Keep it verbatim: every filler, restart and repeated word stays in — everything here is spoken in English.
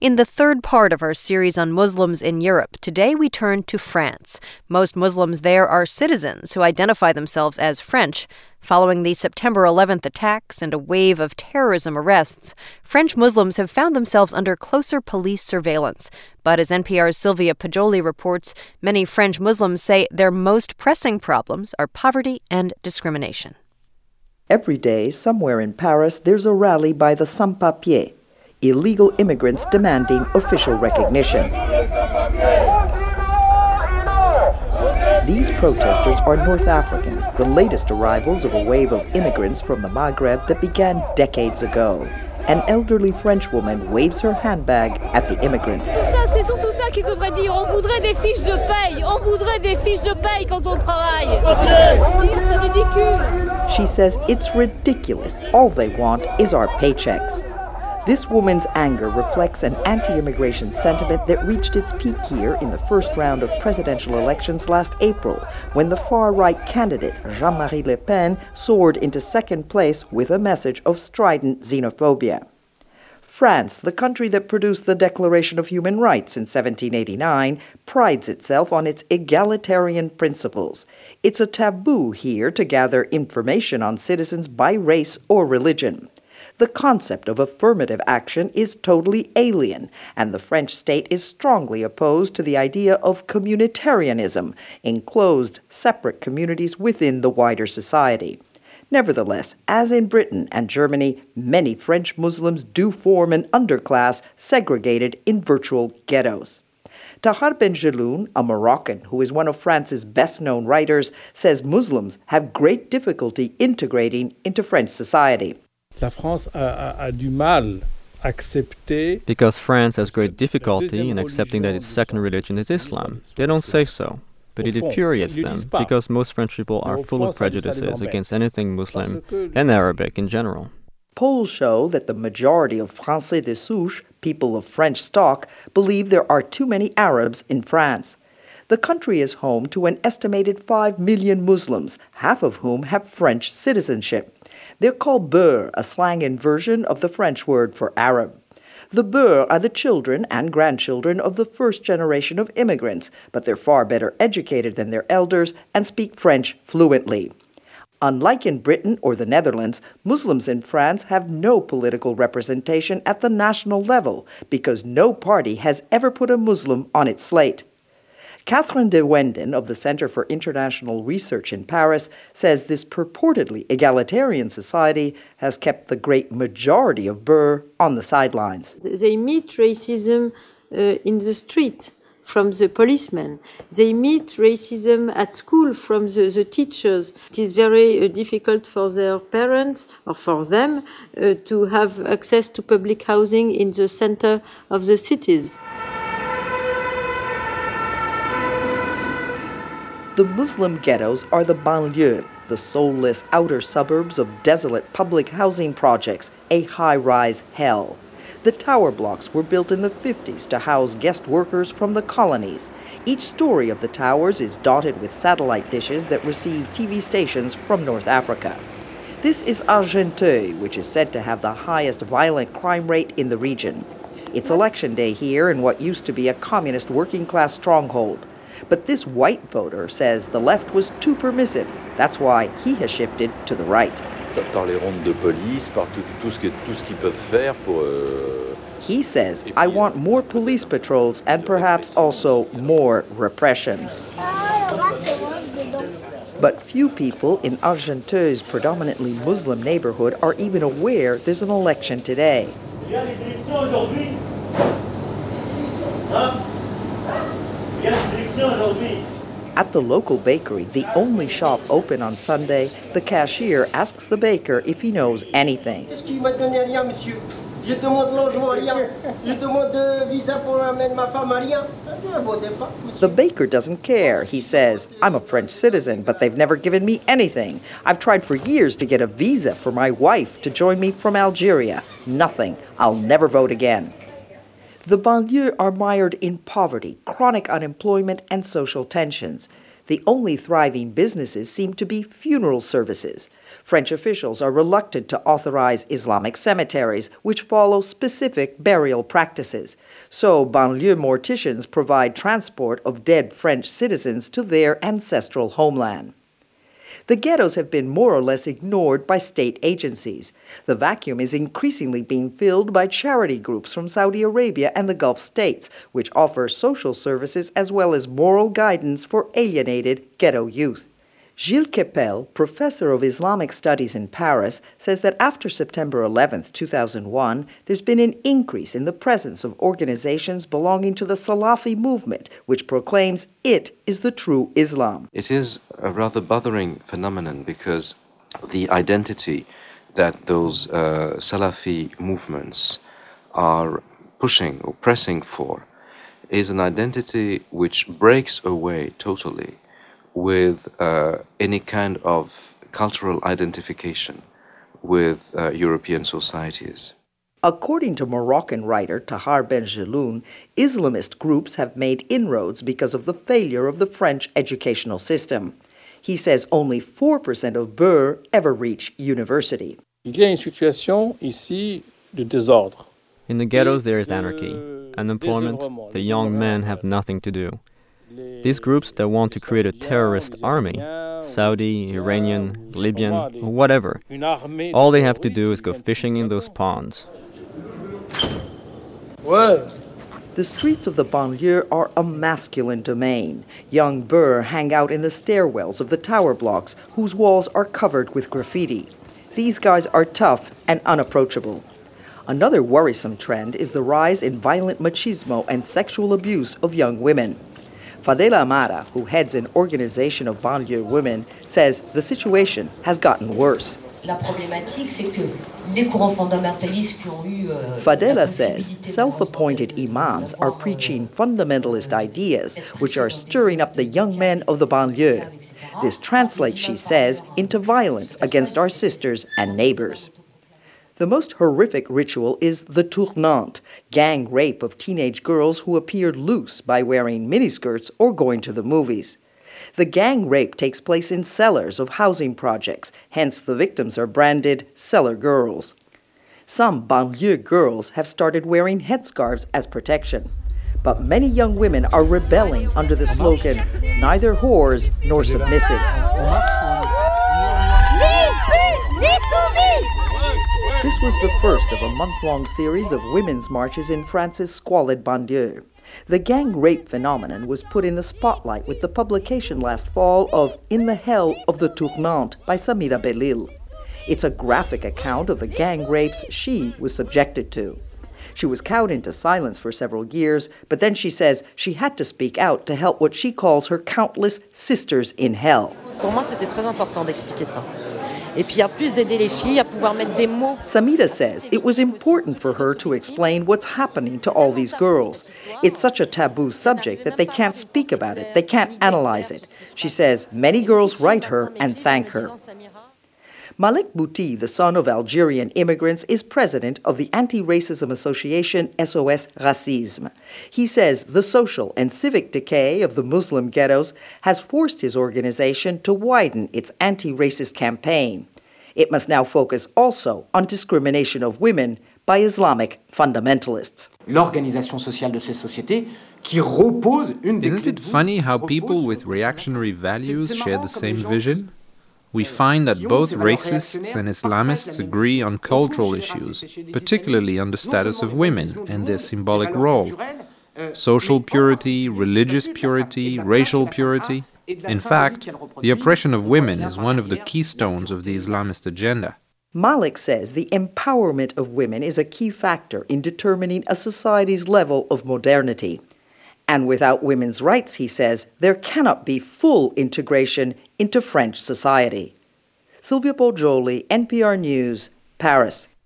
In the third part of our series on Muslims in Europe, today we turn to France. Most Muslims there are citizens who identify themselves as French. Following the September eleventh attacks and a wave of terrorism arrests, French Muslims have found themselves under closer police surveillance. But as N P R's Sylvia Poggioli reports, many French Muslims say their most pressing problems are poverty and discrimination. Every day, somewhere in Paris, there's a rally by the sans-papiers, illegal immigrants demanding official recognition. These protesters are North Africans, the latest arrivals of a wave of immigrants from the Maghreb that began decades ago. An elderly French woman waves her handbag at the immigrants. C'est surtout ça qu'ils devraient dire. On voudrait des fiches de paye. On voudrait des fiches de paye quand on travaille. C'est ridicule. She says it's ridiculous. All they want is our paychecks. This woman's anger reflects an anti-immigration sentiment that reached its peak here in the first round of presidential elections last April, when the far-right candidate, Jean-Marie Le Pen, soared into second place with a message of strident xenophobia. France, the country that produced the Declaration of Human Rights in seventeen eighty-nine, prides itself on its egalitarian principles. It's a taboo here to gather information on citizens by race or religion. The concept of affirmative action is totally alien, and the French state is strongly opposed to the idea of communitarianism, enclosed, separate communities within the wider society. Nevertheless, as in Britain and Germany, many French Muslims do form an underclass segregated in virtual ghettos. Tahar Ben-Jelloun, a Moroccan who is one of France's best-known writers, says Muslims have great difficulty integrating into French society. La France a, a, a du mal accepter. Because France has great difficulty in accepting that its second religion is Islam. They don't say so, but it infuriates them because most French people are full of prejudices against anything Muslim and Arabic in general. Polls show that the majority of Français de souche, people of French stock, believe there are too many Arabs in France. The country is home to an estimated five million Muslims, half of whom have French citizenship. They're called Beurs, a slang inversion of the French word for Arab. The Beurs are the children and grandchildren of the first generation of immigrants, but they're far better educated than their elders and speak French fluently. Unlike in Britain or the Netherlands, Muslims in France have no political representation at the national level because no party has ever put a Muslim on its slate. Catherine de Wenden of the Center for International Research in Paris says this purportedly egalitarian society has kept the great majority of Beurs on the sidelines. They meet racism uh, in the street from the policemen. They meet racism at school from the, the teachers. It is very uh, difficult for their parents or for them uh, to have access to public housing in the center of the cities. The Muslim ghettos are the banlieues, the soulless outer suburbs of desolate public housing projects, a high-rise hell. The tower blocks were built in the fifties to house guest workers from the colonies. Each story of the towers is dotted with satellite dishes that receive T V stations from North Africa. This is Argenteuil, which is said to have the highest violent crime rate in the region. It's election day here in what used to be a communist working-class stronghold. But this white voter says the left was too permissive. That's why he has shifted to the right. Par les rondes de police, par tout, tout ce que, tout ce qu'ils peuvent faire pour, euh... He says, I want more police patrols and perhaps also more repression. But few people in Argenteuil's predominantly Muslim neighborhood are even aware there's an election today. At the local bakery, the only shop open on Sunday, the cashier asks the baker if he knows anything. The baker doesn't care. He says, I'm a French citizen, but they've never given me anything. I've tried for years to get a visa for my wife to join me from Algeria. Nothing. I'll never vote again. The banlieues are mired in poverty, chronic unemployment, and social tensions. The only thriving businesses seem to be funeral services. French officials are reluctant to authorize Islamic cemeteries, which follow specific burial practices. So banlieue morticians provide transport of dead French citizens to their ancestral homeland. The ghettos have been more or less ignored by state agencies. The vacuum is increasingly being filled by charity groups from Saudi Arabia and the Gulf states, which offer social services as well as moral guidance for alienated ghetto youth. Gilles Kepel, professor of Islamic studies in Paris, says that after September eleventh, two thousand one, there's been an increase in the presence of organizations belonging to the Salafi movement, which proclaims it is the true Islam. It is a rather bothering phenomenon because the identity that those uh, Salafi movements are pushing or pressing for is an identity which breaks away totally with uh, any kind of cultural identification with uh, European societies. According to Moroccan writer Tahar Ben Jelloun, Islamist groups have made inroads because of the failure of the French educational system. He says only four percent of Beurs ever reach university. Il y a une situation ici de désordre. In the ghettos there is anarchy, unemployment, the young men have nothing to do. These groups that want to create a terrorist army, Saudi, Iranian, Libyan, or whatever, all they have to do is go fishing in those ponds. The streets of the banlieue are a masculine domain. Young Beurs hang out in the stairwells of the tower blocks, whose walls are covered with graffiti. These guys are tough and unapproachable. Another worrisome trend is the rise in violent machismo and sexual abuse of young women. Fadela Amara, who heads an organization of banlieue women, says the situation has gotten worse. Fadela says self-appointed imams are preaching fundamentalist ideas which are stirring up the young men of the banlieue. This translates, she says, into violence against our sisters and neighbors. The most horrific ritual is the tournante, gang rape of teenage girls who appeared loose by wearing miniskirts or going to the movies. The gang rape takes place in cellars of housing projects, hence the victims are branded cellar girls. Some banlieue girls have started wearing headscarves as protection. But many young women are rebelling under the slogan, neither whores nor submissives. This was the first of a month-long series of women's marches in France's squalid banlieue. The gang rape phenomenon was put in the spotlight with the publication last fall of In the Hell of the Tournante by Samira Belil. It's a graphic account of the gang rapes she was subjected to. She was cowed into silence for several years, but then she says she had to speak out to help what she calls her countless sisters in hell. Pour moi, c'était très important d'expliquer ça. Et puis, en plus d'aider les filles à pouvoir mettre des mots. Samira says it was important for her to explain what's happening to all these girls. It's such a taboo subject that they can't speak about it, they can't analyze it. She says many girls write her and thank her. Malik Bouti, the son of Algerian immigrants, is president of the anti-racism association S O S Racisme. He says the social and civic decay of the Muslim ghettos has forced his organization to widen its anti-racist campaign. It must now focus also on discrimination of women by Islamic fundamentalists. L'organisation sociale de ces sociétés qui repose une des Isn't it funny how people with reactionary values share the same vision? We find that both racists and Islamists agree on cultural issues, particularly on the status of women and their symbolic role. Social purity, religious purity, racial purity. In fact, the oppression of women is one of the keystones of the Islamist agenda. Malik says the empowerment of women is a key factor in determining a society's level of modernity. And without women's rights, he says, there cannot be full integration into French society. Sylvia Poggioli, N P R News, Paris.